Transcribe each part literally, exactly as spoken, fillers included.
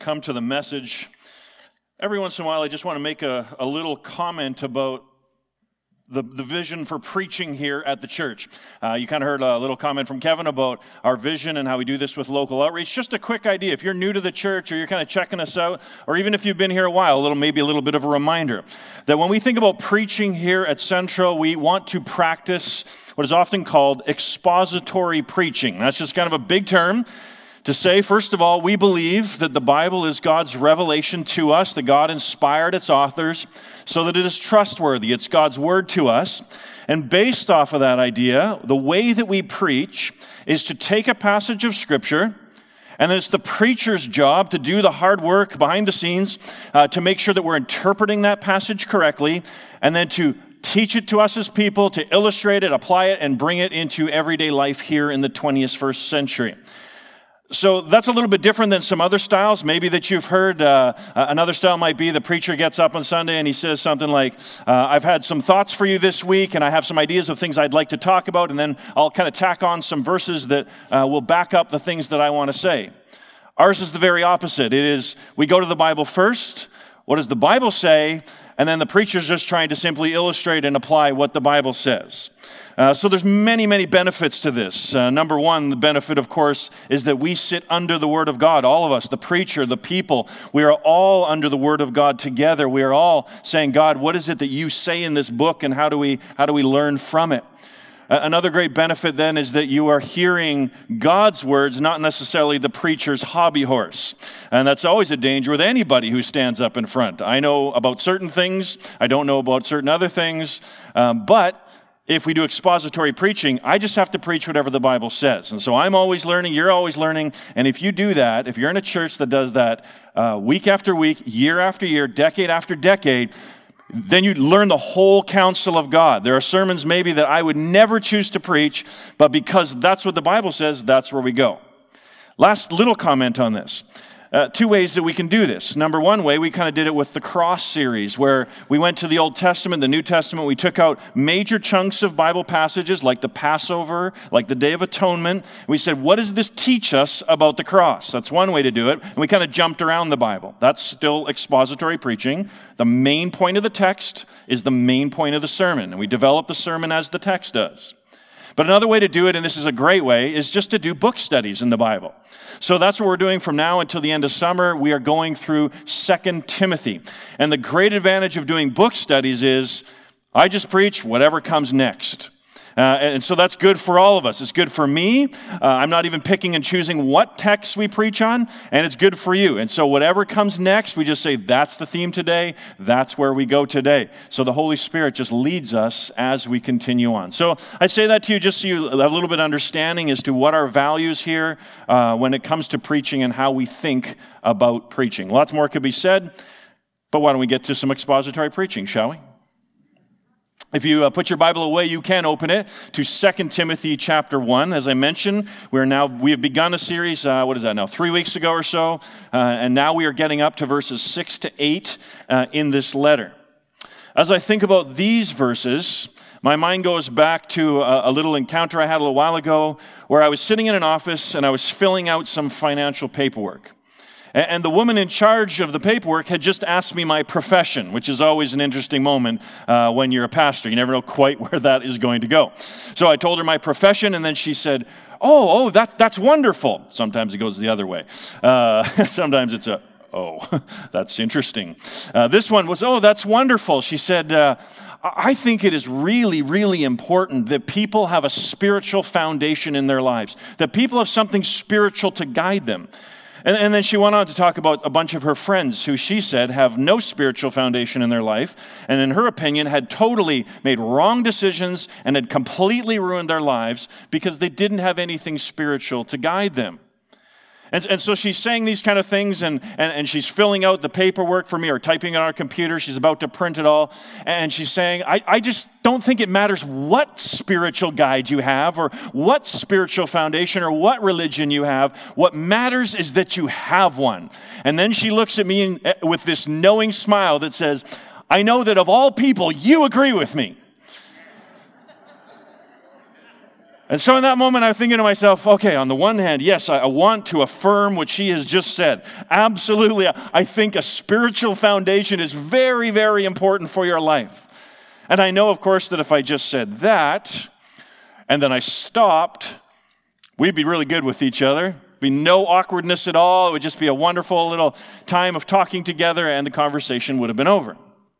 come to the message, every once in a while I just want to make a, a little comment about the, the vision for preaching here at the church. Uh, you kind of heard a little comment from Kevin about our vision and how we do this with local outreach. Just a quick idea. If you're new to the church or you're kind of checking us out, or even if you've been here a while, a little maybe a little bit of a reminder that when we think about preaching here at Central, we want to practice what is often called expository preaching. That's just kind of a big term to say, first of all, we believe that the Bible is God's revelation to us, that God inspired its authors so that it is trustworthy. It's God's word to us. And based off of that idea, the way that we preach is to take a passage of Scripture, and then it's the preacher's job to do the hard work behind the scenes uh, to make sure that we're interpreting that passage correctly, and then to teach it to us as people, to illustrate it, apply it, and bring it into everyday life here in the twenty-first century. So that's a little bit different than some other styles, maybe that you've heard. Uh, another style might be the preacher gets up on Sunday and he says something like, uh, I've had some thoughts for you this week and I have some ideas of things I'd like to talk about, and then I'll kind of tack on some verses that uh, will back up the things that I want to say. Ours is the very opposite. It is, we go to the Bible first. What does the Bible say? And then the preacher's just trying to simply illustrate and apply what the Bible says. Uh, so there's many, many benefits to this. Uh, number one, the benefit, of course, is that we sit under the Word of God. All of us, the preacher, the people, we are all under the Word of God together. We are all saying, God, what is it that you say in this book, and how do we how do we learn from it? Uh, another great benefit then is that you are hearing God's words, not necessarily the preacher's hobby horse. And that's always a danger with anybody who stands up in front. I know about certain things. I don't know about certain other things. Um, but if we do expository preaching, I just have to preach whatever the Bible says. And so I'm always learning, you're always learning. And if you do that, if you're in a church that does that uh, week after week, year after year, decade after decade, then you learn the whole counsel of God. There are sermons maybe that I would never choose to preach, but because that's what the Bible says, that's where we go. Last little comment on this. Uh, two ways that we can do this. Number one way, we kind of did it with the Cross series, where we went to the Old Testament, the New Testament. We took out major chunks of Bible passages like the Passover, like the Day of Atonement. We said, what does this teach us about the cross? That's one way to do it. And we kind of jumped around the Bible. That's still expository preaching. The main point of the text is the main point of the sermon. And we develop the sermon as the text does. But another way to do it, and this is a great way, is just to do book studies in the Bible. So that's what we're doing from now until the end of summer. We are going through Second Timothy. And the great advantage of doing book studies is I just preach whatever comes next. Uh, and so that's good for all of us. It's good for me. Uh, I'm not even picking and choosing what texts we preach on, and it's good for you. And so whatever comes next, we just say, that's the theme today. That's where we go today. So the Holy Spirit just leads us as we continue on. So I say that to you just so you have a little bit of understanding as to what our values here uh, when it comes to preaching and how we think about preaching. Lots more could be said, but why don't we get to some expository preaching, shall we? If you uh, put your Bible away, you can open it to Second Timothy chapter one. As I mentioned, we're now, we have begun a series, uh, what is that now, three weeks ago or so, uh, and now we are getting up to verses six to eight uh, in this letter. As I think about these verses, my mind goes back to a, a little encounter I had a little while ago where I was sitting in an office and I was filling out some financial paperwork. And the woman in charge of the paperwork had just asked me my profession, which is always an interesting moment uh, when you're a pastor. You never know quite where that is going to go. So I told her my profession, and then she said, oh, oh, that, that's wonderful. Sometimes it goes the other way. Uh, sometimes it's a, oh, that's interesting. Uh, this one was, oh, that's wonderful. She said, uh, I think it is really, really important that people have a spiritual foundation in their lives, that people have something spiritual to guide them. And, and then she went on to talk about a bunch of her friends who she said have no spiritual foundation in their life, and in her opinion had totally made wrong decisions and had completely ruined their lives because they didn't have anything spiritual to guide them. And, and so she's saying these kind of things, and, and, and she's filling out the paperwork for me or typing on our computer. She's about to print it all. And she's saying, I, I just don't think it matters what spiritual guide you have or what spiritual foundation or what religion you have. What matters is that you have one. And then she looks at me with this knowing smile that says, I know that of all people, you agree with me. And so in that moment, I'm thinking to myself, okay, on the one hand, yes, I want to affirm what she has just said. Absolutely, I think a spiritual foundation is very, very important for your life. And I know, of course, that if I just said that, and then I stopped, we'd be really good with each other. Be no awkwardness at all. It would just be a wonderful little time of talking together, and the conversation would have been over.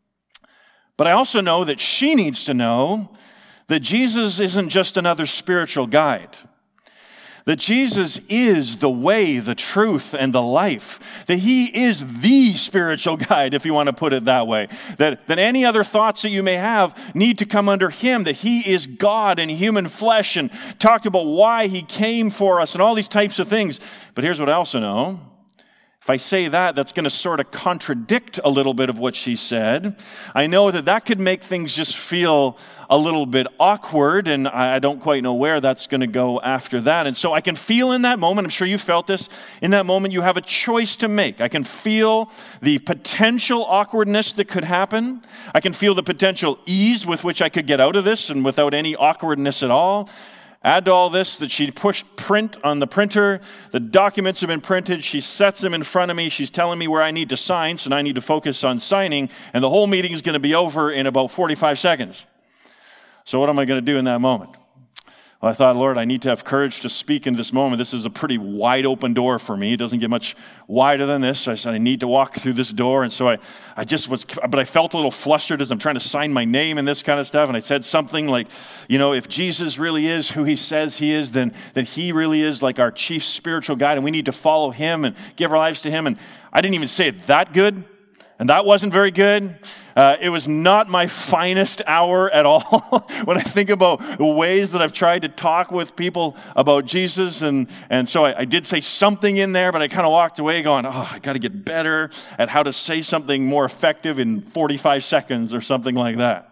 But I also know that she needs to know that Jesus isn't just another spiritual guide. That Jesus is the way, the truth, and the life. That he is the spiritual guide, if you want to put it that way. That, that any other thoughts that you may have need to come under him. That he is God in human flesh, and talked about why he came for us and all these types of things. But here's what I also know. If I say that, that's going to sort of contradict a little bit of what she said. I know that that could make things just feel a little bit awkward, and I don't quite know where that's going to go after that. And so I can feel in that moment, I'm sure you felt this, in that moment you have a choice to make. I can feel the potential awkwardness that could happen. I can feel the potential ease with which I could get out of this and without any awkwardness at all. Add to all this that she pushed print on the printer. The documents have been printed. She sets them in front of me. She's telling me where I need to sign, so now I need to focus on signing. And the whole meeting is going to be over in about forty-five seconds. So what am I going to do in that moment? Well, I thought, Lord, I need to have courage to speak in this moment. This is a pretty wide open door for me. It doesn't get much wider than this. I said, I need to walk through this door. And so I, I just was, but I felt a little flustered as I'm trying to sign my name and this kind of stuff. And I said something like, you know, if Jesus really is who he says he is, then, then he really is like our chief spiritual guide, and we need to follow him and give our lives to him. And I didn't even say it that good. And that wasn't very good. Uh, it was not my finest hour at all. When I think about the ways that I've tried to talk with people about Jesus. And, and so I, I did say something in there, but I kind of walked away going, oh, I got to get better at how to say something more effective in forty-five seconds or something like that.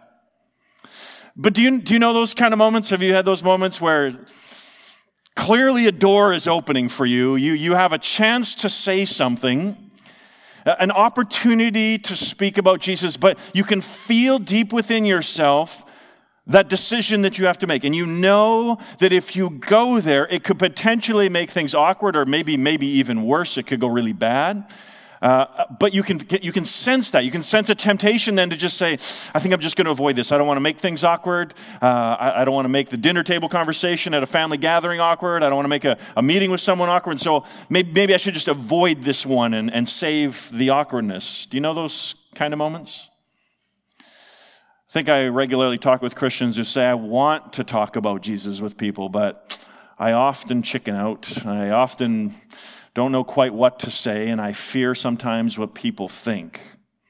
But do you, do you know those kind of moments? Have you had those moments where clearly a door is opening for you? You, you have a chance to say something, an opportunity to speak about Jesus, but you can feel deep within yourself that decision that you have to make. And you know that if you go there, it could potentially make things awkward, or maybe maybe even worse, it could go really bad. Uh, but you can you can sense that. You can sense a temptation then to just say, I think I'm just going to avoid this. I don't want to make things awkward. Uh, I, I don't want to make the dinner table conversation at a family gathering awkward. I don't want to make a, a meeting with someone awkward. And so maybe, maybe I should just avoid this one and, and save the awkwardness. Do you know those kind of moments? I think I regularly talk with Christians who say, I want to talk about Jesus with people, but I often chicken out. I often don't know quite what to say, and I fear sometimes what people think.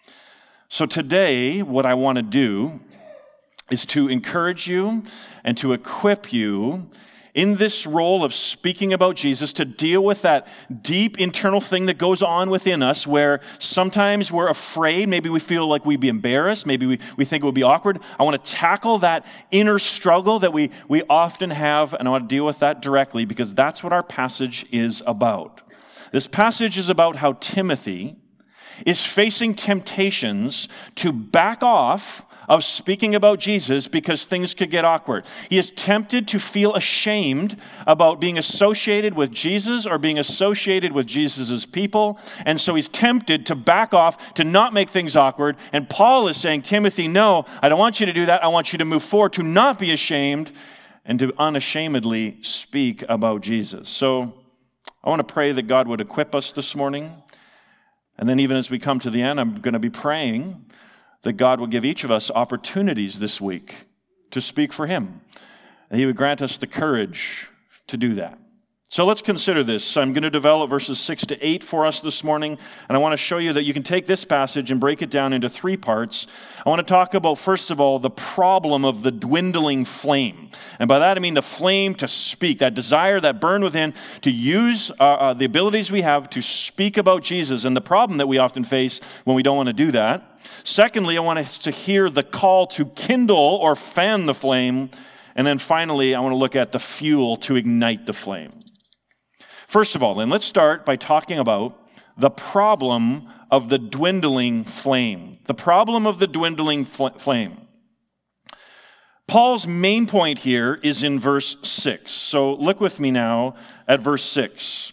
So today, what I want to do is to encourage you and to equip you in this role of speaking about Jesus, to deal with that deep internal thing that goes on within us, where sometimes we're afraid, maybe we feel like we'd be embarrassed, maybe we, we think it would be awkward. I want to tackle that inner struggle that we, we often have, and I want to deal with that directly, because that's what our passage is about. This passage is about how Timothy is facing temptations to back off of speaking about Jesus because things could get awkward. He is tempted to feel ashamed about being associated with Jesus or being associated with Jesus' people. And so he's tempted to back off, to not make things awkward. And Paul is saying, Timothy, no, I don't want you to do that. I want you to move forward, to not be ashamed and to unashamedly speak about Jesus. So I want to pray that God would equip us this morning. And then even as we come to the end, I'm going to be praying that God will give each of us opportunities this week to speak for him. And he would grant us the courage to do that. So let's consider this. I'm going to develop verses six to eight for us this morning, and I want to show you that you can take this passage and break it down into three parts. I want to talk about, first of all, the problem of the dwindling flame. And by that I mean the flame to speak, that desire that burned within to use uh, uh, the abilities we have to speak about Jesus, and the problem that we often face when we don't want to do that. Secondly, I want us to hear the call to kindle or fan the flame. And then finally, I want to look at the fuel to ignite the flame. First of all, then, let's start by talking about the problem of the dwindling flame. The problem of the dwindling fl- flame. Paul's main point here is in verse six. So look with me now at verse six.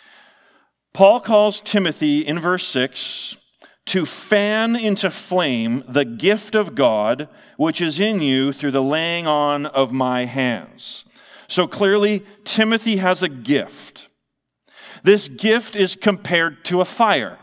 Paul calls Timothy in verse six to fan into flame the gift of God which is in you through the laying on of my hands. So clearly, Timothy has a gift. This gift is compared to a fire.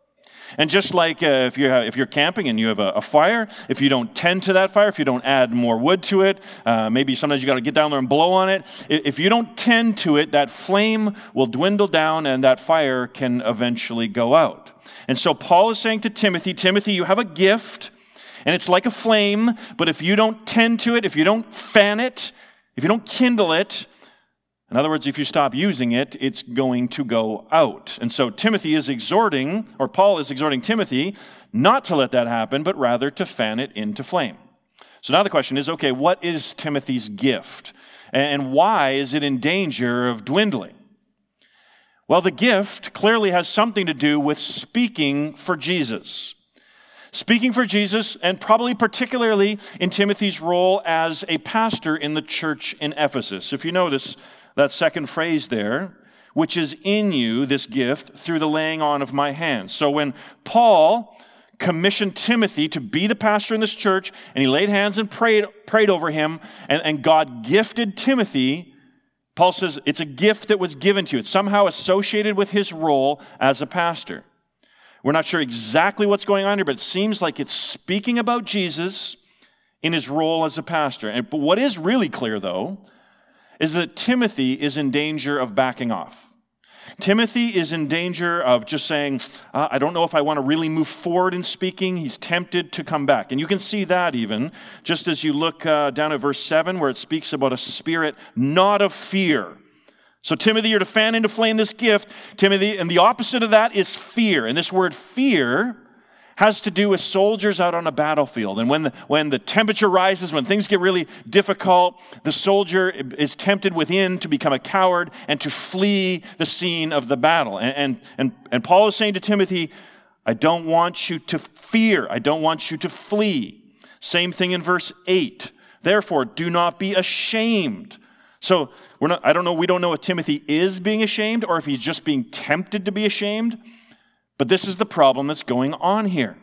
And just like uh, if you're if you're camping and you have a, a fire, if you don't tend to that fire, if you don't add more wood to it, uh, maybe sometimes you got to get down there and blow on it. If you don't tend to it, that flame will dwindle down and that fire can eventually go out. And so Paul is saying to Timothy, Timothy, you have a gift, and it's like a flame, but if you don't tend to it, if you don't fan it, if you don't kindle it, in other words, if you stop using it, it's going to go out. And so Timothy is exhorting, or Paul is exhorting Timothy, not to let that happen, but rather to fan it into flame. So now the question is, okay, what is Timothy's gift? And why is it in danger of dwindling? Well, the gift clearly has something to do with speaking for Jesus. Speaking for Jesus, and probably particularly in Timothy's role as a pastor in the church in Ephesus. If you notice that second phrase there, which is in you, this gift, through the laying on of my hands. So when Paul commissioned Timothy to be the pastor in this church, and he laid hands and prayed, prayed over him, and, and God gifted Timothy, Paul says it's a gift that was given to you. It's somehow associated with his role as a pastor. We're not sure exactly what's going on here, but it seems like it's speaking about Jesus in his role as a pastor. And, but what is really clear, though, is that Timothy is in danger of backing off. Timothy is in danger of just saying, uh, I don't know if I want to really move forward in speaking. He's tempted to come back. And you can see that even just as you look uh, down at verse seven, where it speaks about a spirit not of fear. So Timothy, you're to fan into flame this gift, Timothy, and the opposite of that is fear. And this word fear has to do with soldiers out on a battlefield. And when the, when the temperature rises, when things get really difficult, the soldier is tempted within to become a coward and to flee the scene of the battle. And, and, and, and Paul is saying to Timothy, I don't want you to fear. I don't want you to flee. Same thing in verse eight. Therefore, do not be ashamed. So we're not, I don't know, we don't know if Timothy is being ashamed or if he's just being tempted to be ashamed. But this is the problem that's going on here.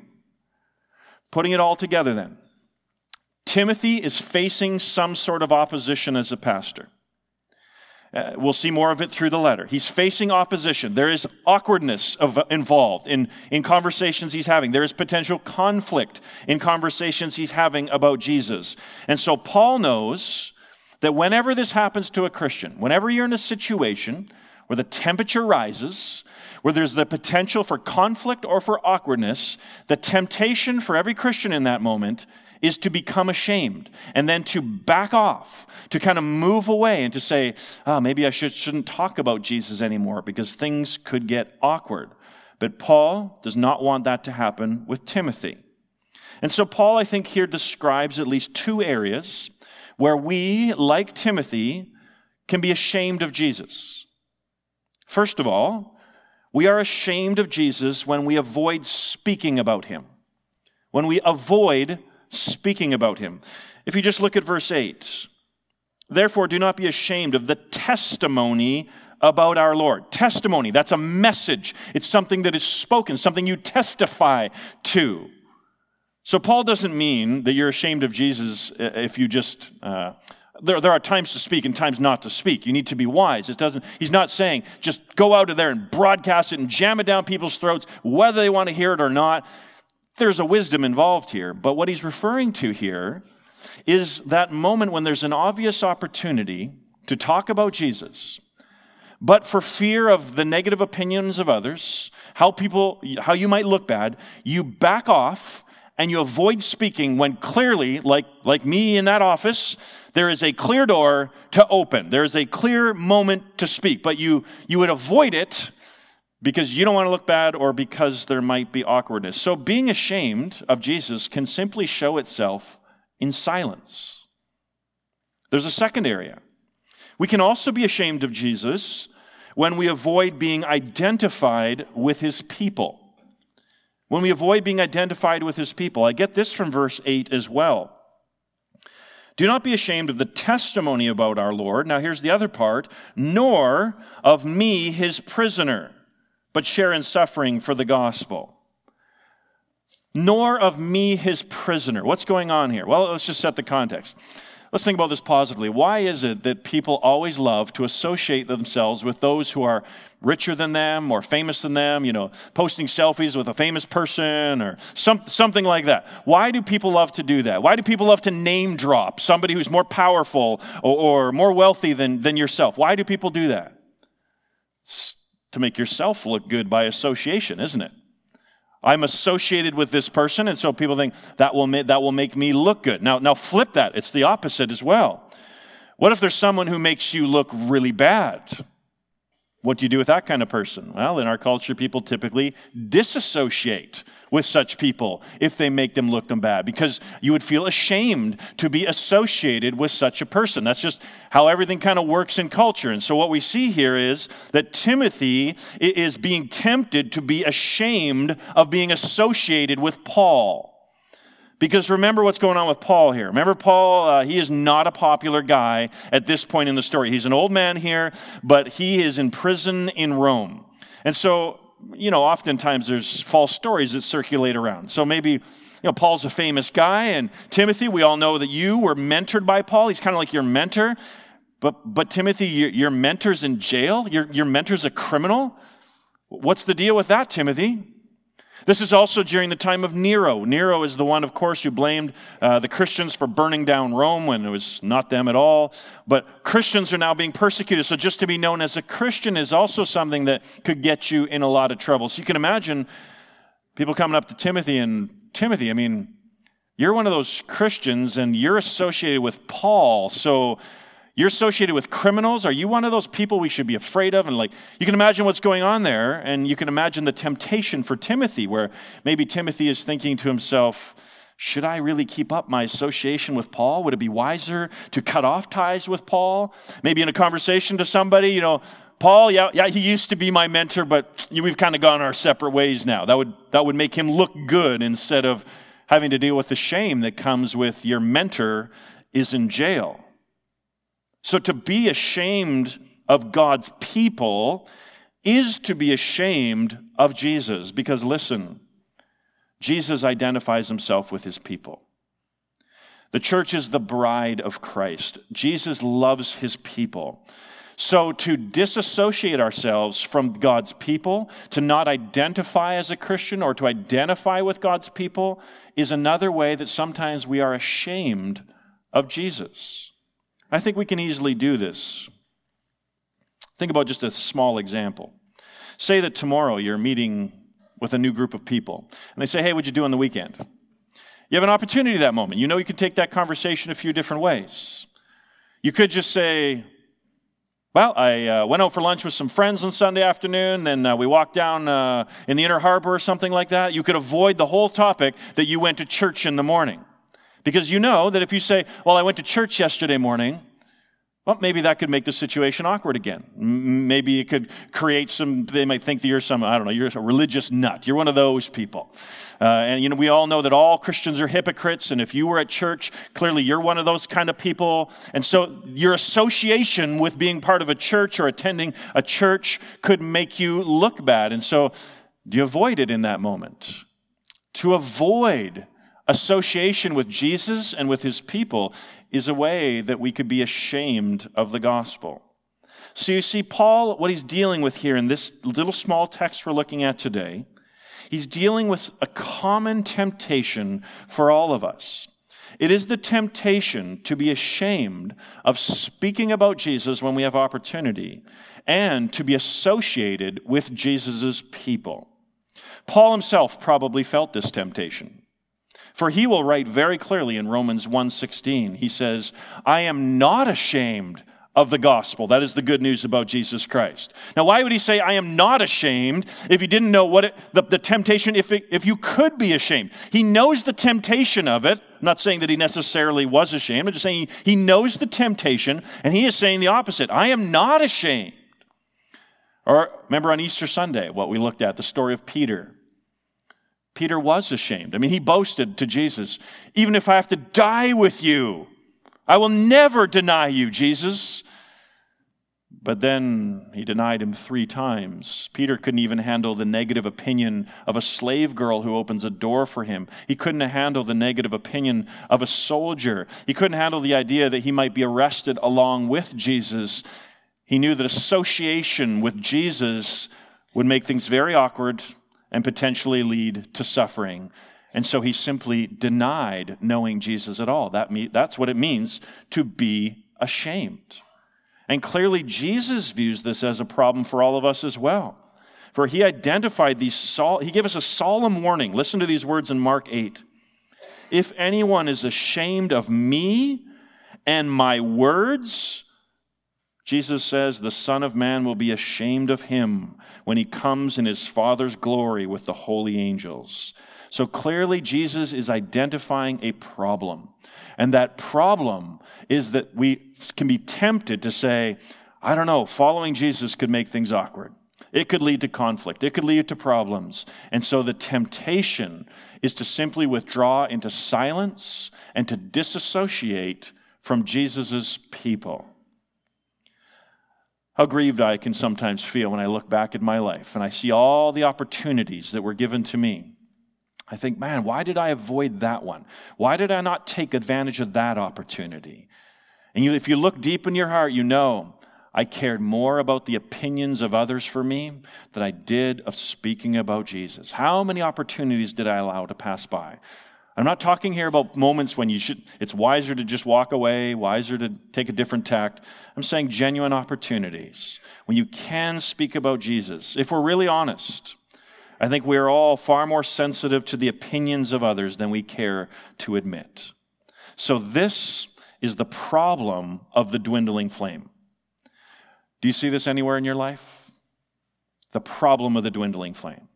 Putting it all together then. Timothy is facing some sort of opposition as a pastor. Uh, we'll see more of it through the letter. He's facing opposition. There is awkwardness of, involved in, in conversations he's having. There is potential conflict in conversations he's having about Jesus. And so Paul knows that whenever this happens to a Christian, whenever you're in a situation where the temperature rises, where there's the potential for conflict or for awkwardness, the temptation for every Christian in that moment is to become ashamed and then to back off, to kind of move away and to say, oh, maybe I should, shouldn't talk about Jesus anymore because things could get awkward. But Paul does not want that to happen with Timothy. And so Paul, I think, here describes at least two areas where we, like Timothy, can be ashamed of Jesus. First of all, we are ashamed of Jesus when we avoid speaking about him. When we avoid speaking about him. If you just look at verse eight, therefore do not be ashamed of the testimony about our Lord. Testimony, that's a message. It's something that is spoken, something you testify to. So Paul doesn't mean that you're ashamed of Jesus if you just... Uh, There, there are times to speak and times not to speak. You need to be wise. It doesn't, he's not saying just go out of there and broadcast it and jam it down people's throats, whether they want to hear it or not. There's a wisdom involved here. But what he's referring to here is that moment when there's an obvious opportunity to talk about Jesus, but for fear of the negative opinions of others, how people, how you might look bad, you back off and you avoid speaking when clearly, like, like me in that office, there is a clear door to open. There is a clear moment to speak, but you, you would avoid it because you don't want to look bad or because there might be awkwardness. So being ashamed of Jesus can simply show itself in silence. There's a second area. We can also be ashamed of Jesus when we avoid being identified with his people. When we avoid being identified with his people. I get this from verse eight as well. Do not be ashamed of the testimony about our Lord. Now here's the other part. Nor of me, his prisoner, but share in suffering for the gospel. Nor of me, his prisoner. What's going on here? Well, let's just set the context. Let's think about this positively. Why is it that people always love to associate themselves with those who are richer than them, more famous than them, you know, posting selfies with a famous person or some, something like that? Why do people love to do that? Why do people love to name drop somebody who's more powerful or, or more wealthy than, than yourself? Why do people do that? It's to make yourself look good by association, isn't it? I'm associated with this person, and so people think that will make, that will make me look good. Now, now flip that. It's the opposite as well. What if there's someone who makes you look really bad? What do you do with that kind of person? Well, in our culture, people typically disassociate with such people if they make them look them bad, because you would feel ashamed to be associated with such a person. That's just how everything kind of works in culture. And so what we see here is that Timothy is being tempted to be ashamed of being associated with Paul. Because remember what's going on with Paul here. Remember Paul, uh, he is not a popular guy at this point in the story. He's an old man here, but he is in prison in Rome. And so, you know, oftentimes there's false stories that circulate around. So maybe, you know, Paul's a famous guy, and Timothy, we all know that you were mentored by Paul. He's kind of like your mentor. But but Timothy, your, your mentor's in jail? Your, your mentor's a criminal? What's the deal with that, Timothy? This is also during the time of Nero. Nero is the one, of course, who blamed uh, the Christians for burning down Rome when it was not them at all. But Christians are now being persecuted. So just to be known as a Christian is also something that could get you in a lot of trouble. So you can imagine people coming up to Timothy and, Timothy, I mean, you're one of those Christians and you're associated with Paul. So you're associated with criminals? Are you one of those people we should be afraid of? And like, you can imagine what's going on there, and you can imagine the temptation for Timothy, where maybe Timothy is thinking to himself, should I really keep up my association with Paul? Would it be wiser to cut off ties with Paul? Maybe in a conversation to somebody, you know, Paul, yeah, yeah, he used to be my mentor, but we've kind of gone our separate ways now. That would that would make him look good instead of having to deal with the shame that comes with your mentor is in jail. So to be ashamed of God's people is to be ashamed of Jesus. Because listen, Jesus identifies himself with his people. The church is the bride of Christ. Jesus loves his people. So to disassociate ourselves from God's people, to not identify as a Christian or to identify with God's people, is another way that sometimes we are ashamed of Jesus. I think we can easily do this. Think about just a small example. Say that tomorrow you're meeting with a new group of people, and they say, hey, what'd you do on the weekend? You have an opportunity at that moment. You know you can take that conversation a few different ways. You could just say, well, I uh, went out for lunch with some friends on Sunday afternoon, then uh, we walked down uh, in the Inner Harbor or something like that. You could avoid the whole topic that you went to church in the morning. Because you know that if you say, well, I went to church yesterday morning, well, maybe that could make the situation awkward again. Maybe it could create some, they might think that you're some, I don't know, you're a religious nut. You're one of those people. Uh, and, you know, we all know that all Christians are hypocrites. And if you were at church, clearly you're one of those kind of people. And so your association with being part of a church or attending a church could make you look bad. And so do you avoid it in that moment? To avoid association with Jesus and with his people is a way that we could be ashamed of the gospel. So you see, Paul, what he's dealing with here in this little small text we're looking at today, he's dealing with a common temptation for all of us. It is the temptation to be ashamed of speaking about Jesus when we have opportunity and to be associated with Jesus' people. Paul himself probably felt this temptation. For he will write very clearly in Romans one sixteen, he says, I am not ashamed of the gospel. That is the good news about Jesus Christ. Now, why would he say, I am not ashamed, if he didn't know what it, the, the temptation, if, it, if you could be ashamed? He knows the temptation of it. I'm not saying that he necessarily was ashamed. I'm just saying he knows the temptation, and he is saying the opposite. I am not ashamed. Or remember on Easter Sunday, what we looked at, the story of Peter. Peter was ashamed. I mean, he boasted to Jesus, even if I have to die with you, I will never deny you, Jesus. But then he denied him three times. Peter couldn't even handle the negative opinion of a slave girl who opens a door for him. He couldn't handle the negative opinion of a soldier. He couldn't handle the idea that he might be arrested along with Jesus. He knew that association with Jesus would make things very awkward and potentially lead to suffering. And so he simply denied knowing Jesus at all. That me- that's what it means to be ashamed. And clearly Jesus views this as a problem for all of us as well. For he identified these, sol- he gave us a solemn warning. Listen to these words in Mark eight. If anyone is ashamed of me and my words, Jesus says, the Son of Man will be ashamed of him when he comes in his Father's glory with the holy angels. So clearly Jesus is identifying a problem. And that problem is that we can be tempted to say, I don't know, following Jesus could make things awkward. It could lead to conflict. It could lead to problems. And so the temptation is to simply withdraw into silence and to disassociate from Jesus' people. How grieved I can sometimes feel when I look back at my life and I see all the opportunities that were given to me. I think, man, why did I avoid that one? Why did I not take advantage of that opportunity? And you, if you look deep in your heart, you know I cared more about the opinions of others for me than I did of speaking about Jesus. How many opportunities did I allow to pass by? I'm not talking here about moments when you should, it's wiser to just walk away, wiser to take a different tact. I'm saying genuine opportunities when you can speak about Jesus. If we're really honest, I think we are all far more sensitive to the opinions of others than we care to admit. So this is the problem of the dwindling flame. Do you see this anywhere in your life? The problem of the dwindling flame.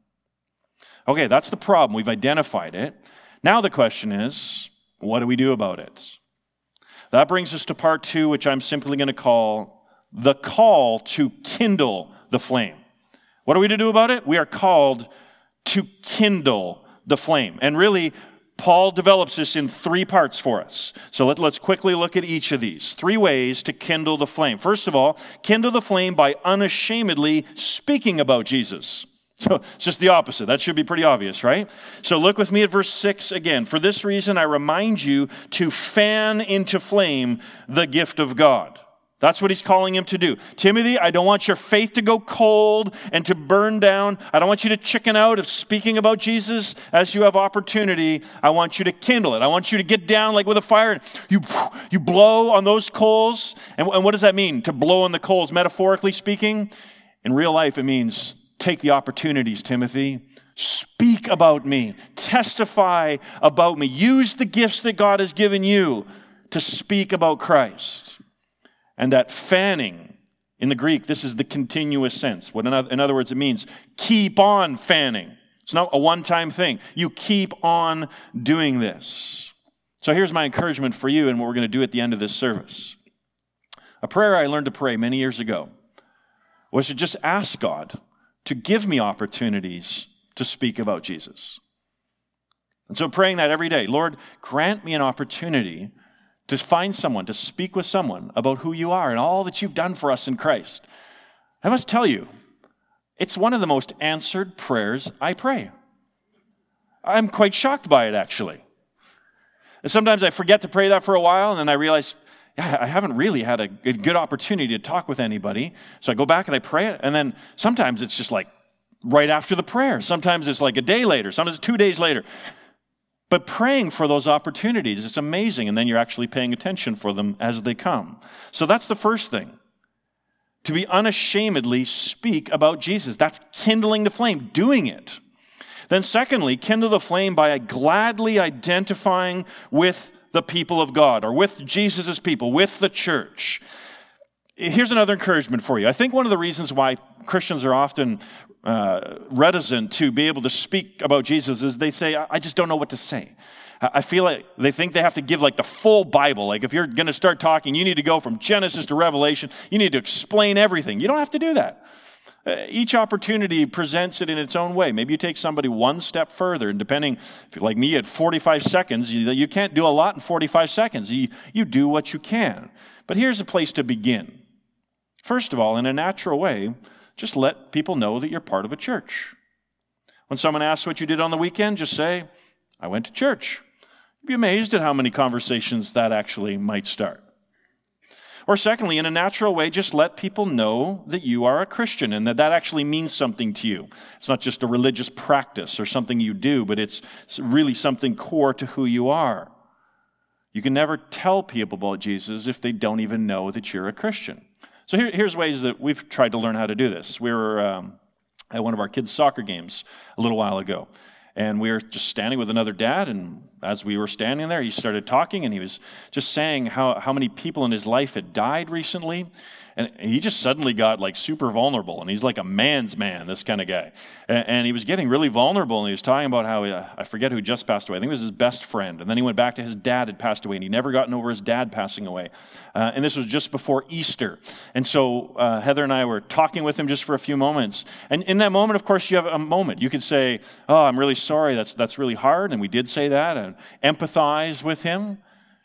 Okay, that's the problem. We've identified it. Now the question is, what do we do about it? That brings us to part two, which I'm simply going to call the call to kindle the flame. What are we to do about it? We are called to kindle the flame. And really, Paul develops this in three parts for us. So let, let's quickly look at each of these. Three ways to kindle the flame. First of all, kindle the flame by unashamedly speaking about Jesus. So it's just the opposite. That should be pretty obvious, right? So look with me at verse six again. For this reason, I remind you to fan into flame the gift of God. That's what he's calling him to do. Timothy, I don't want your faith to go cold and to burn down. I don't want you to chicken out of speaking about Jesus as you have opportunity. I want you to kindle it. I want you to get down like with a fire and you, you blow on those coals. And, and what does that mean, to blow on the coals? Metaphorically speaking, in real life, it means take the opportunities, Timothy. Speak about me. Testify about me. Use the gifts that God has given you to speak about Christ. And that fanning, in the Greek, this is the continuous sense. What in other words, it means keep on fanning. It's not a one-time thing. You keep on doing this. So here's my encouragement for you and what we're going to do at the end of this service. A prayer I learned to pray many years ago was to just ask God to give me opportunities to speak about Jesus. And so praying that every day, Lord, grant me an opportunity to find someone, to speak with someone about who you are and all that you've done for us in Christ. I must tell you, it's one of the most answered prayers I pray. I'm quite shocked by it, actually. And sometimes I forget to pray that for a while, and then I realize, yeah, I haven't really had a good opportunity to talk with anybody. So I go back and I pray it, and then sometimes it's just like right after the prayer. Sometimes it's like a day later. Sometimes it's two days later. But praying for those opportunities is amazing, and then you're actually paying attention for them as they come. So that's the first thing. To be unashamedly speak about Jesus. That's kindling the flame, doing it. Then secondly, kindle the flame by gladly identifying with the people of God, or with Jesus' people, with the church. Here's another encouragement for you. I think one of the reasons why Christians are often uh, reticent to be able to speak about Jesus is they say, I just don't know what to say. I feel like they think they have to give like the full Bible. Like if you're going to start talking, you need to go from Genesis to Revelation. You need to explain everything. You don't have to do that. Uh, each opportunity presents it in its own way. Maybe you take somebody one step further, and depending, if you're like me at forty-five seconds, you, you can't do a lot in forty-five seconds. You, you do what you can. But here's a place to begin. First of all, in a natural way, just let people know that you're part of a church. When someone asks what you did on the weekend, just say, I went to church. You'd be amazed at how many conversations that actually might start. Or secondly, in a natural way, just let people know that you are a Christian and that that actually means something to you. It's not just a religious practice or something you do, but it's really something core to who you are. You can never tell people about Jesus if they don't even know that you're a Christian. So here, here's ways that we've tried to learn how to do this. We were um, at one of our kids' soccer games a little while ago. And we were just standing with another dad, and as we were standing there, he started talking, and he was just saying how, how many people in his life had died recently. And he just suddenly got like super vulnerable, and he's like a man's man, this kind of guy. And, and he was getting really vulnerable, and he was talking about how, uh, I forget who just passed away. I think it was his best friend. And then he went back to his dad had passed away, and he'd never gotten over his dad passing away. Uh, and this was just before Easter. And so uh, Heather and I were talking with him just for a few moments. And in that moment, of course, you have a moment. You could say, oh, I'm really sorry, that's, that's really hard. And we did say that, and empathize with him.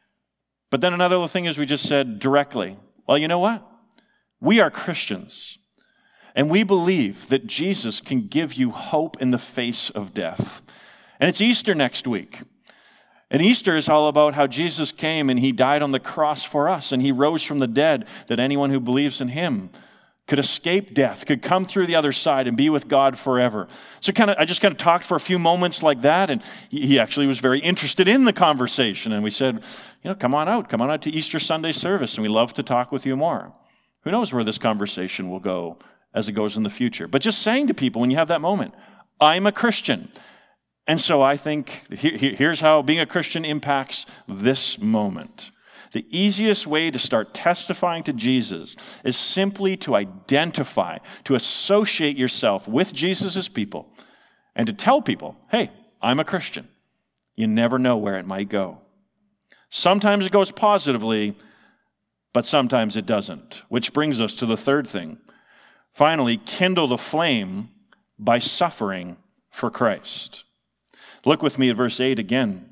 But then another thing is we just said directly, well, you know what? We are Christians, and we believe that Jesus can give you hope in the face of death. And it's Easter next week. And Easter is all about how Jesus came and he died on the cross for us, and he rose from the dead, that anyone who believes in him could escape death, could come through the other side and be with God forever. So kind of, I just kind of talked for a few moments like that, and he actually was very interested in the conversation. And we said, you know, come on out, come on out to Easter Sunday service, and we love to talk with you more. Who knows where this conversation will go as it goes in the future. But just saying to people when you have that moment, I'm a Christian. And so I think here's how being a Christian impacts this moment. The easiest way to start testifying to Jesus is simply to identify, to associate yourself with Jesus' people, and to tell people, hey, I'm a Christian. You never know where it might go. Sometimes it goes positively, but sometimes it doesn't, which brings us to the third thing. Finally, kindle the flame by suffering for Christ. Look with me at verse eight again.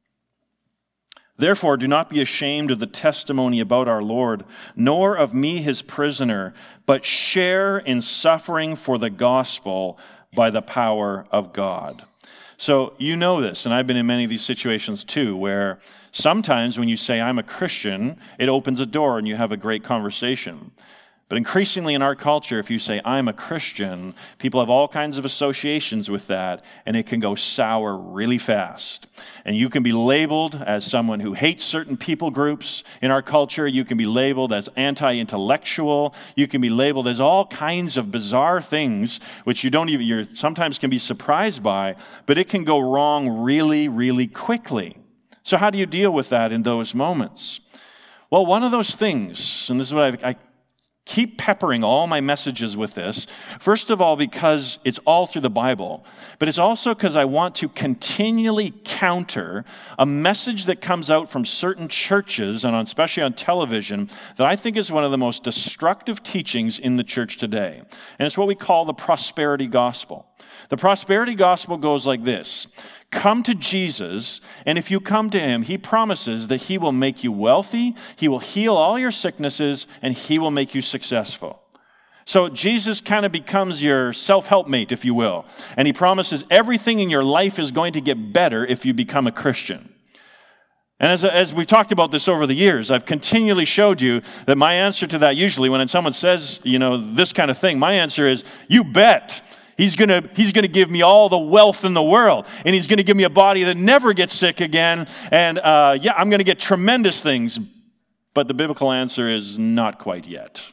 Therefore, do not be ashamed of the testimony about our Lord, nor of me, his prisoner, but share in suffering for the gospel by the power of God. So you know this, and I've been in many of these situations too, where sometimes when you say, I'm a Christian, it opens a door and you have a great conversation. But increasingly in our culture, if you say, I'm a Christian, people have all kinds of associations with that, and it can go sour really fast. And you can be labeled as someone who hates certain people groups in our culture. You can be labeled as anti-intellectual. You can be labeled as all kinds of bizarre things, which you don't even, you sometimes can be surprised by, but it can go wrong really, really quickly. So how do you deal with that in those moments? Well, one of those things, and this is what I, I keep peppering all my messages with this. First of all, because it's all through the Bible, but it's also because I want to continually counter a message that comes out from certain churches, and especially on television, that I think is one of the most destructive teachings in the church today. And it's what we call the prosperity gospel. The prosperity gospel goes like this. Come to Jesus, and if you come to him, he promises that he will make you wealthy, he will heal all your sicknesses, and he will make you successful. So Jesus kind of becomes your self-help mate, if you will, and he promises everything in your life is going to get better if you become a Christian. And as, as we've talked about this over the years, I've continually showed you that my answer to that, usually when someone says, you know, this kind of thing, my answer is, you bet. He's going to he's going to give me all the wealth in the world, and he's going to give me a body that never gets sick again, and uh, yeah, I'm going to get tremendous things. But the biblical answer is not quite yet.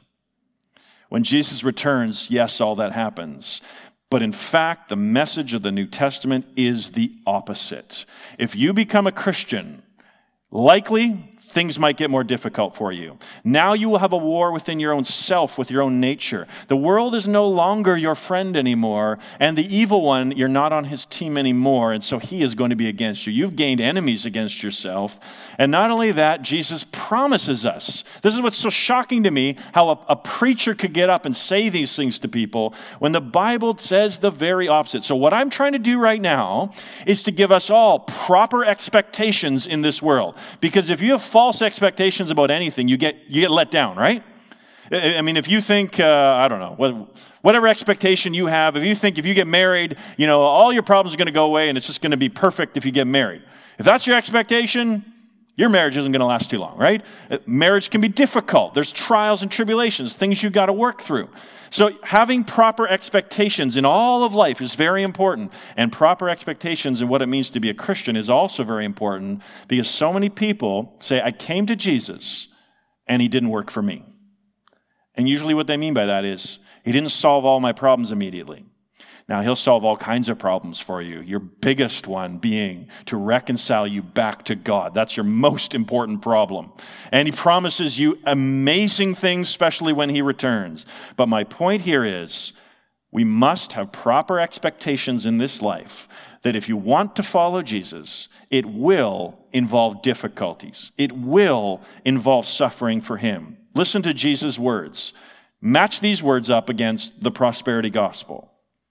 When Jesus returns, yes, all that happens. But in fact, the message of the New Testament is the opposite. If you become a Christian, likely things might get more difficult for you. Now you will have a war within your own self, with your own nature. The world is no longer your friend anymore, and the evil one, you're not on his team anymore, and so he is going to be against you. You've gained enemies against yourself. And not only that, Jesus promises us. This is what's so shocking to me, how a, a preacher could get up and say these things to people when the Bible says the very opposite. So what I'm trying to do right now is to give us all proper expectations in this world. Because if you have false false expectations about anything, you get you get let down, right? I mean, if you think, uh, I don't know, whatever expectation you have, if you think if you get married, you know, all your problems are going to go away and it's just going to be perfect if you get married. If that's your expectation, your marriage isn't going to last too long, right? Marriage can be difficult. There's trials and tribulations, things you've got to work through. So having proper expectations in all of life is very important. And proper expectations in what it means to be a Christian is also very important, because so many people say, I came to Jesus and he didn't work for me. And usually what they mean by that is, he didn't solve all my problems immediately. Now, he'll solve all kinds of problems for you, your biggest one being to reconcile you back to God. That's your most important problem. And he promises you amazing things, especially when he returns. But my point here is, we must have proper expectations in this life that if you want to follow Jesus, it will involve difficulties. It will involve suffering for him. Listen to Jesus' words. Match these words up against the prosperity gospel.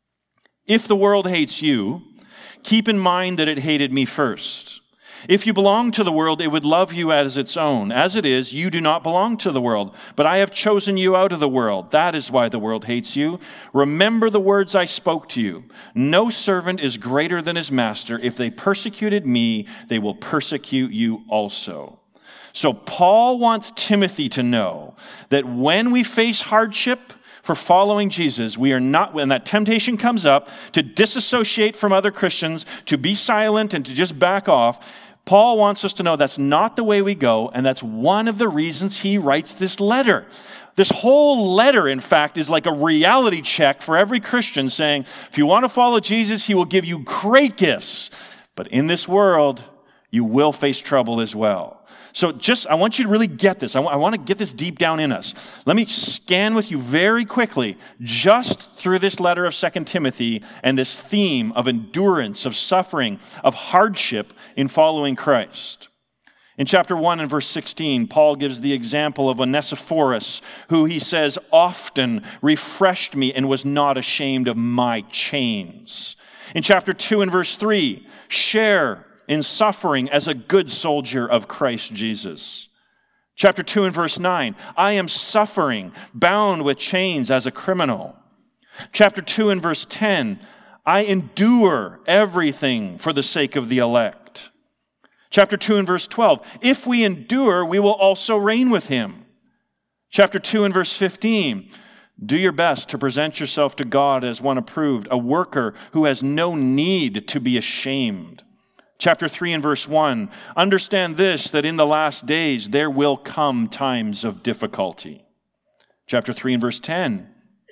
If the world hates you, keep in mind that it hated me first. If you belong to the world, it would love you as its own. As it is, you do not belong to the world, but I have chosen you out of the world. That is why the world hates you. Remember the words I spoke to you. No servant is greater than his master. If they persecuted me, they will persecute you also. So Paul wants Timothy to know that when we face hardship for following Jesus, we are not, when that temptation comes up to disassociate from other Christians, to be silent and to just back off, Paul wants us to know that's not the way we go, and that's one of the reasons he writes this letter. This whole letter, in fact, is like a reality check for every Christian saying, if you want to follow Jesus, he will give you great gifts, but in this world, you will face trouble as well. So just, I want you to really get this. I, w- I want to get this deep down in us. Let me scan with you very quickly, just through this letter of Second Timothy and this theme of endurance, of suffering, of hardship in following Christ. In chapter one and verse sixteen, Paul gives the example of Onesiphorus, who he says often refreshed me and was not ashamed of my chains. In chapter two and verse three, share in suffering as a good soldier of Christ Jesus. Chapter two and verse nine, I am suffering, bound with chains as a criminal. Chapter two and verse ten, I endure everything for the sake of the elect. Chapter two and verse twelve, if we endure, we will also reign with him. Chapter two and verse fifteen, do your best to present yourself to God as one approved, a worker who has no need to be ashamed. Chapter three and verse one, understand this, that in the last days there will come times of difficulty. Chapter three and verse ten,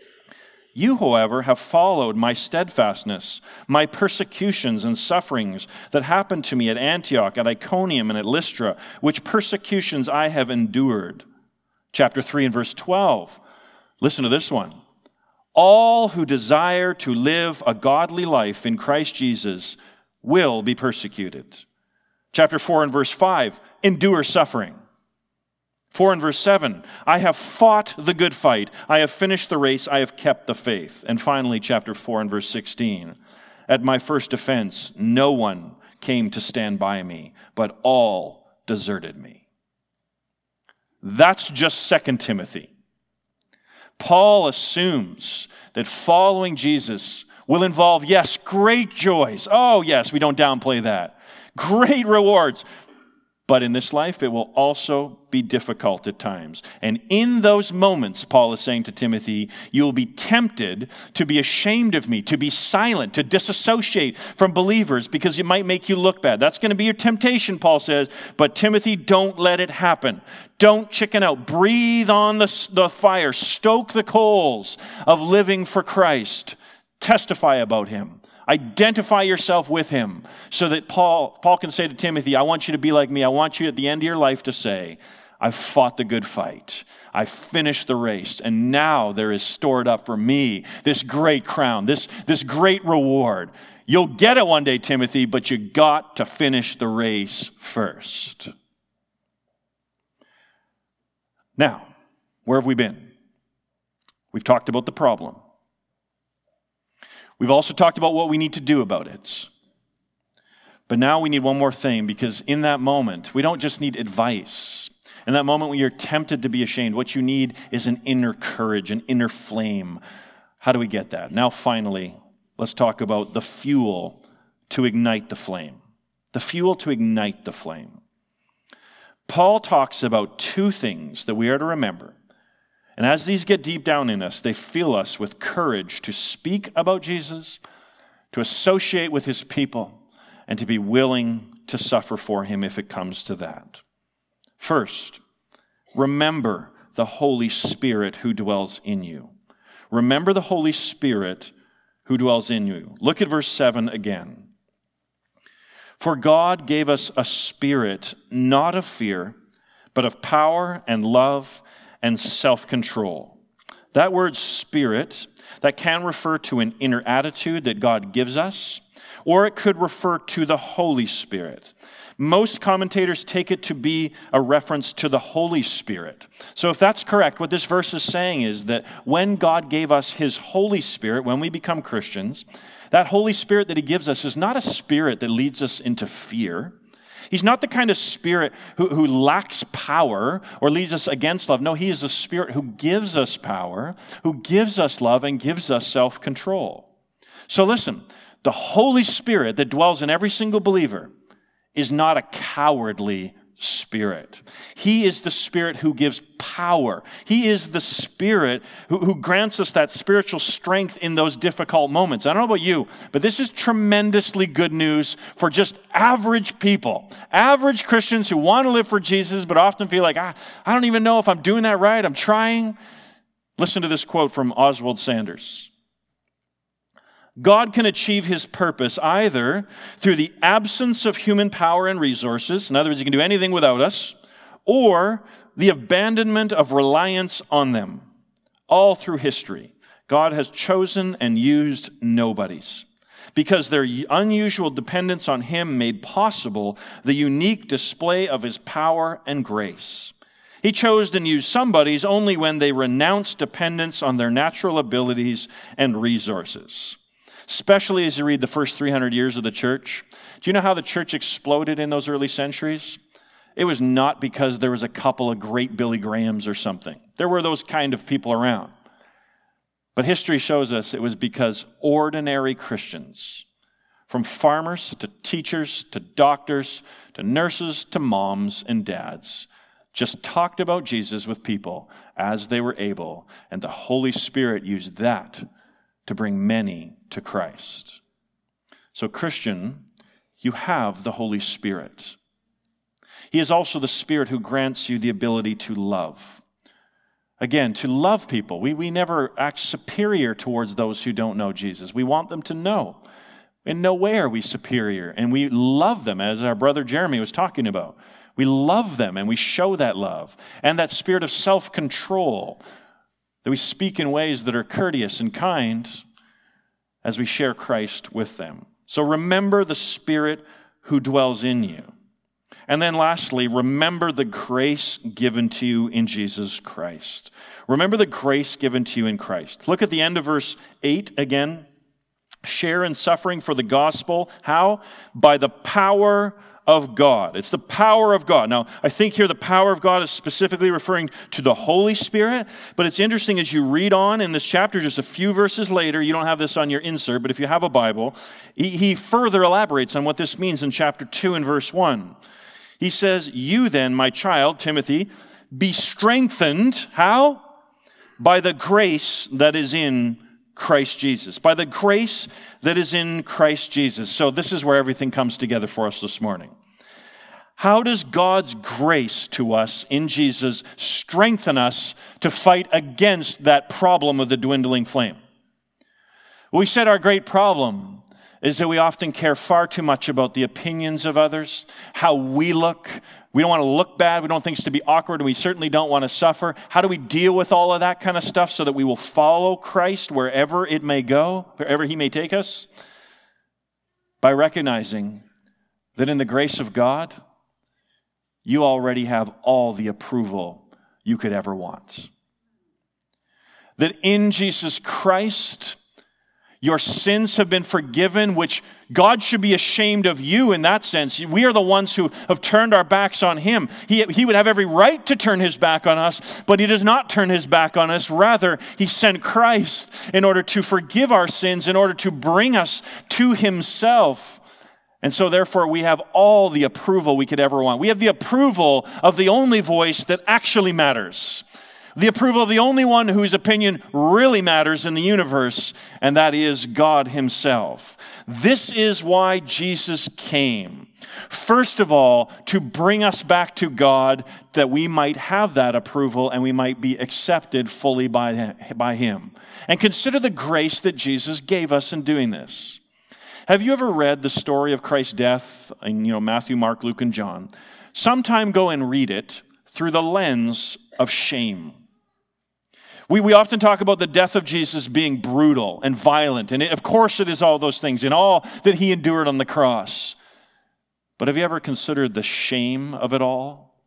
you, however, have followed my steadfastness, my persecutions and sufferings that happened to me at Antioch, at Iconium, and at Lystra, which persecutions I have endured. Chapter three and verse twelve, listen to this one. All who desire to live a godly life in Christ Jesus will be persecuted. Chapter four and verse five, endure suffering. four and verse seven, I have fought the good fight. I have finished the race. I have kept the faith. And finally, chapter four and verse sixteen, at my first offense, no one came to stand by me, but all deserted me. That's just Second Timothy. Paul assumes that following Jesus will involve, yes, great joys. Oh, yes, we don't downplay that. Great rewards. But in this life, it will also be difficult at times. And in those moments, Paul is saying to Timothy, you will be tempted to be ashamed of me, to be silent, to disassociate from believers because it might make you look bad. That's going to be your temptation, Paul says. But Timothy, don't let it happen. Don't chicken out. Breathe on the, the fire. Stoke the coals of living for Christ. Testify about him. Identify yourself with him so that Paul, Paul can say to Timothy, I want you to be like me. I want you at the end of your life to say, I've fought the good fight. I finished the race, and now there is stored up for me this great crown, this, this great reward. You'll get it one day, Timothy, but you got to finish the race first. Now, where have we been? We've talked about the problem. We've also talked about what we need to do about it. But now we need one more thing, because in that moment, we don't just need advice. In that moment when you're tempted to be ashamed, what you need is an inner courage, an inner flame. How do we get that? Now, finally, let's talk about the fuel to ignite the flame. The fuel to ignite the flame. Paul talks about two things that we are to remember. And as these get deep down in us, they fill us with courage to speak about Jesus, to associate with his people, and to be willing to suffer for him if it comes to that. First, remember the Holy Spirit who dwells in you. Remember the Holy Spirit who dwells in you. Look at verse seven again. For God gave us a spirit not of fear, but of power and love and self-control. That word spirit, that can refer to an inner attitude that God gives us, or it could refer to the Holy Spirit. Most commentators take it to be a reference to the Holy Spirit. So if that's correct, what this verse is saying is that when God gave us his Holy Spirit, when we become Christians, that Holy Spirit that he gives us is not a spirit that leads us into fear. He's not the kind of spirit who, who lacks power or leads us against love. No, he is a spirit who gives us power, who gives us love, and gives us self-control. So listen, the Holy Spirit that dwells in every single believer is not a cowardly spirit. He is the Spirit who gives power. He is the Spirit who, who grants us that spiritual strength in those difficult moments. I don't know about you, but this is tremendously good news for just average people. Average Christians who want to live for Jesus, but often feel like, ah, I don't even know if I'm doing that right. I'm trying. Listen to this quote from Oswald Sanders. God can achieve his purpose either through the absence of human power and resources, in other words, he can do anything without us, or the abandonment of reliance on them. All through history, God has chosen and used nobodies, because their unusual dependence on him made possible the unique display of his power and grace. He chose and used somebodies only when they renounced dependence on their natural abilities and resources. Especially as you read the first three hundred years of the church. Do you know how the church exploded in those early centuries? It was not because there was a couple of great Billy Grahams or something. There were those kind of people around. But history shows us it was because ordinary Christians, from farmers to teachers to doctors to nurses to moms and dads, just talked about Jesus with people as they were able, and the Holy Spirit used that to bring many to Christ. So, Christian, you have the Holy Spirit. He is also the Spirit who grants you the ability to love. Again, to love people. We, we never act superior towards those who don't know Jesus. We want them to know. In no way are we superior. And we love them, as our brother Jeremy was talking about. We love them and we show that love. And that spirit of self-control, that we speak in ways that are courteous and kind as we share Christ with them. So remember the Spirit who dwells in you. And then lastly, remember the grace given to you in Jesus Christ. Remember the grace given to you in Christ. Look at the end of verse eight again. Share in suffering for the gospel. How? By the power of God. It's the power of God. Now, I think here the power of God is specifically referring to the Holy Spirit, but it's interesting as you read on in this chapter, just a few verses later, you don't have this on your insert, but if you have a Bible, he, he further elaborates on what this means in chapter two and verse one. He says, you then, my child, Timothy, be strengthened. How? By the grace that is in Christ Jesus. By the grace that is in Christ Jesus. So this is where everything comes together for us this morning. How does God's grace to us in Jesus strengthen us to fight against that problem of the dwindling flame? We said our great problem is that we often care far too much about the opinions of others, how we look. We don't want to look bad. We don't want things to be awkward, and we certainly don't want to suffer. How do we deal with all of that kind of stuff so that we will follow Christ wherever it may go, wherever he may take us? By recognizing that in the grace of God, you already have all the approval you could ever want. That in Jesus Christ, your sins have been forgiven, which God should be ashamed of you in that sense. We are the ones who have turned our backs on him. He, he would have every right to turn his back on us, but he does not turn his back on us. Rather, he sent Christ in order to forgive our sins, in order to bring us to himself. And so therefore, we have all the approval we could ever want. We have the approval of the only voice that actually matters. The approval of the only one whose opinion really matters in the universe, and that is God himself. This is why Jesus came. First of all, to bring us back to God, that we might have that approval and we might be accepted fully by, by him. And consider the grace that Jesus gave us in doing this. Have you ever read the story of Christ's death in, you know, Matthew, Mark, Luke, and John? Sometime go and read it through the lens of shame. We, we often talk about the death of Jesus being brutal and violent, and it, of course it is all those things in all that he endured on the cross. But have you ever considered the shame of it all?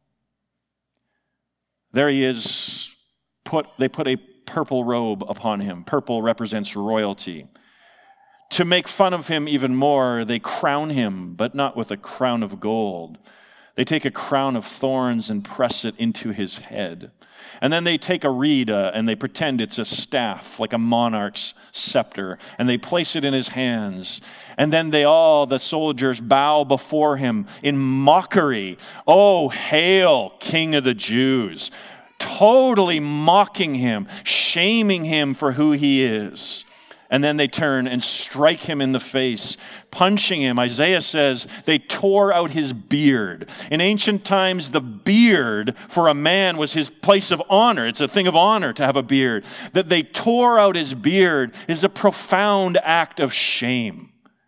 There he is. Put, they put a purple robe upon him. Purple represents royalty. To make fun of him even more, they crown him, but not with a crown of gold. They take a crown of thorns and press it into his head. And then they take a reed uh, and they pretend it's a staff, like a monarch's scepter, and they place it in his hands. And then they all, the soldiers, bow before him in mockery. Oh, hail, King of the Jews. Totally mocking him, shaming him for who he is. And then they turn and strike him in the face, punching him. Isaiah says they tore out his beard. In ancient times, the beard for a man was his place of honor. It's a thing of honor to have a beard. That they tore out his beard is a profound act of shame.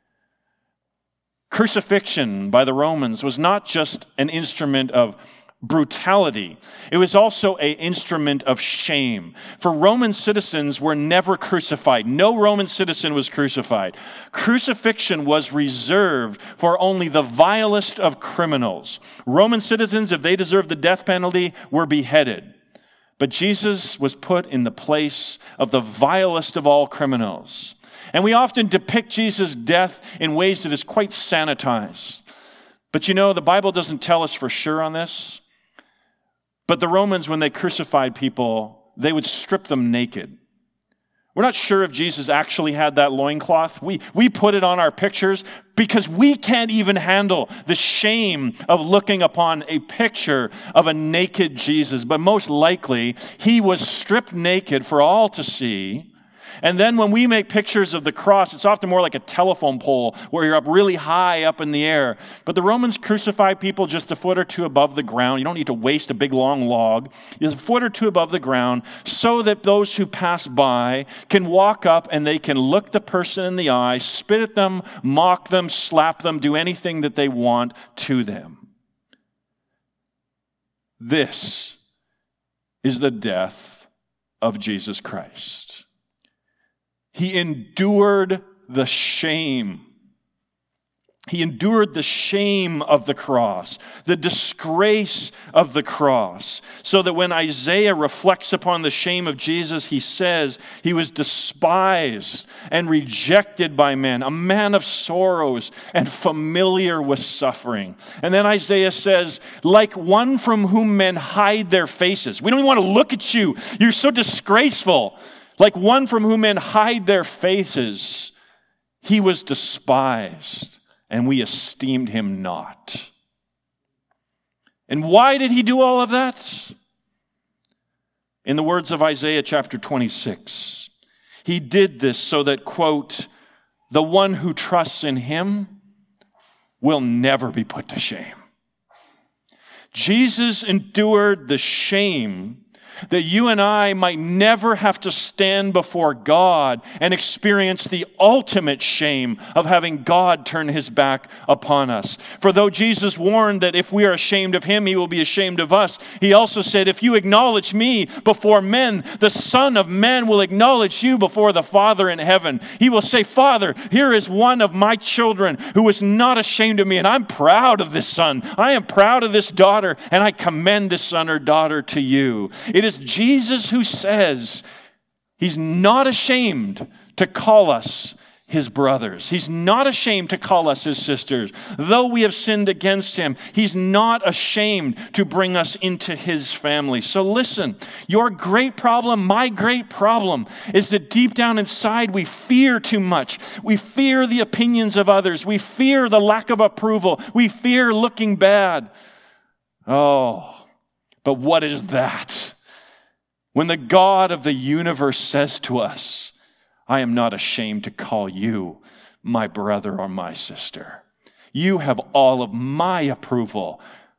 Crucifixion by the Romans was not just an instrument of brutality. It was also an instrument of shame. For Roman citizens were never crucified. No Roman citizen was crucified. Crucifixion was reserved for only the vilest of criminals. Roman citizens, if they deserved the death penalty, were beheaded. But Jesus was put in the place of the vilest of all criminals. And we often depict Jesus' death in ways that is quite sanitized. But you know, the Bible doesn't tell us for sure on this. But the Romans, when they crucified people, they would strip them naked. We're not sure if Jesus actually had that loincloth. We, we put it on our pictures because we can't even handle the shame of looking upon a picture of a naked Jesus. But most likely, he was stripped naked for all to see. And then when we make pictures of the cross, it's often more like a telephone pole where you're up really high up in the air. But the Romans crucified people just a foot or two above the ground. You don't need to waste a big long log. It's a foot or two above the ground so that those who pass by can walk up and they can look the person in the eye, spit at them, mock them, slap them, do anything that they want to them. This is the death of Jesus Christ. He endured the shame. He endured the shame of the cross, the disgrace of the cross, so that when Isaiah reflects upon the shame of Jesus, he says he was despised and rejected by men, a man of sorrows and familiar with suffering. And then Isaiah says, like one from whom men hide their faces. We don't even want to look at you. You're so disgraceful. Like one from whom men hide their faces, he was despised, and we esteemed him not. And why did he do all of that? In the words of Isaiah chapter twenty-six, he did this so that, quote, the one who trusts in him will never be put to shame. Jesus endured the shame that you and I might never have to stand before God and experience the ultimate shame of having God turn his back upon us. For though Jesus warned that if we are ashamed of him, he will be ashamed of us, he also said, if you acknowledge me before men, the Son of Man will acknowledge you before the Father in heaven. He will say, Father, here is one of my children who is not ashamed of me, and I'm proud of this son. I am proud of this daughter, and I commend this son or daughter to you. It is Jesus who says he's not ashamed to call us his brothers. He's not ashamed to call us his sisters. Though we have sinned against him, he's not ashamed to bring us into his family. So listen, your great problem, my great problem, is that deep down inside we fear too much. We fear the opinions of others. We fear the lack of approval. We fear looking bad. Oh, but what is that? When the God of the universe says to us, I am not ashamed to call you my brother or my sister. You have all of my approval,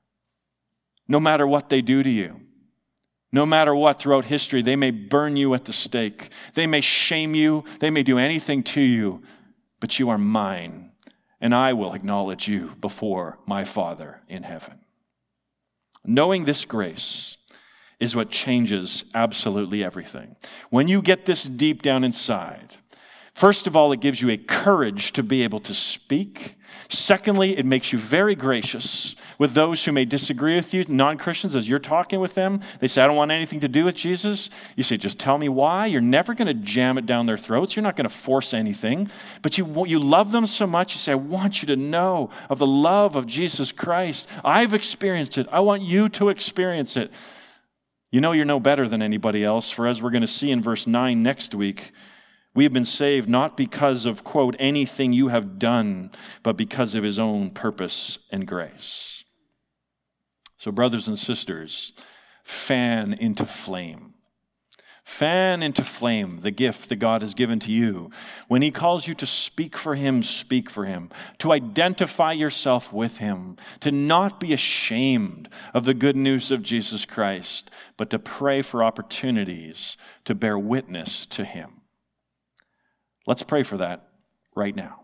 no matter what they do to you. No matter what throughout history, they may burn you at the stake. They may shame you. They may do anything to you, but you are mine, and I will acknowledge you before my Father in heaven. Knowing this grace is what changes absolutely everything. When you get this deep down inside, first of all, it gives you a courage to be able to speak. Secondly, it makes you very gracious with those who may disagree with you, non-Christians, as you're talking with them. They say, I don't want anything to do with Jesus. You say, just tell me why. You're never going to jam it down their throats. You're not going to force anything. But you, you love them so much, you say, I want you to know of the love of Jesus Christ. I've experienced it. I want you to experience it. You know you're no better than anybody else, for as we're going to see in verse nine next week, we have been saved not because of, quote, anything you have done, but because of his own purpose and grace. So brothers and sisters, fan into flame. Fan into flame the gift that God has given to you. When he calls you to speak for him, speak for him. To identify yourself with him. To not be ashamed of the good news of Jesus Christ, but to pray for opportunities to bear witness to him. Let's pray for that right now.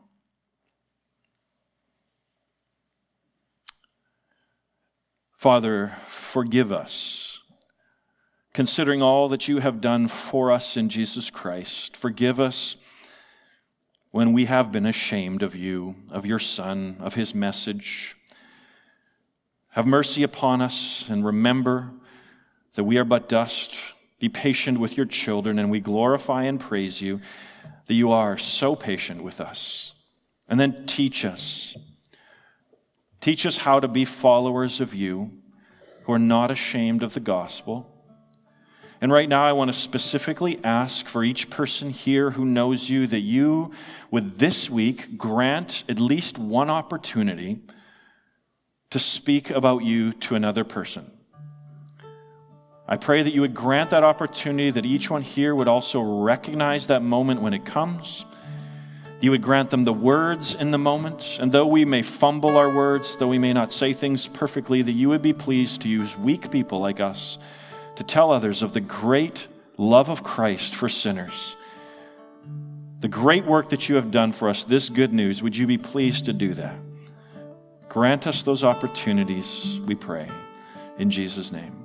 Father, forgive us. Considering all that you have done for us in Jesus Christ, forgive us when we have been ashamed of you, of your Son, of his message. Have mercy upon us and remember that we are but dust. Be patient with your children, and we glorify and praise you that you are so patient with us. And then teach us. Teach us how to be followers of you who are not ashamed of the gospel. And right now I want to specifically ask for each person here who knows you that you would this week grant at least one opportunity to speak about you to another person. I pray that you would grant that opportunity, that each one here would also recognize that moment when it comes. You would grant them the words in the moment, and though we may fumble our words, though we may not say things perfectly, that you would be pleased to use weak people like us to tell others of the great love of Christ for sinners. The great work that you have done for us, this good news, would you be pleased to do that? Grant us those opportunities, we pray, in Jesus' name.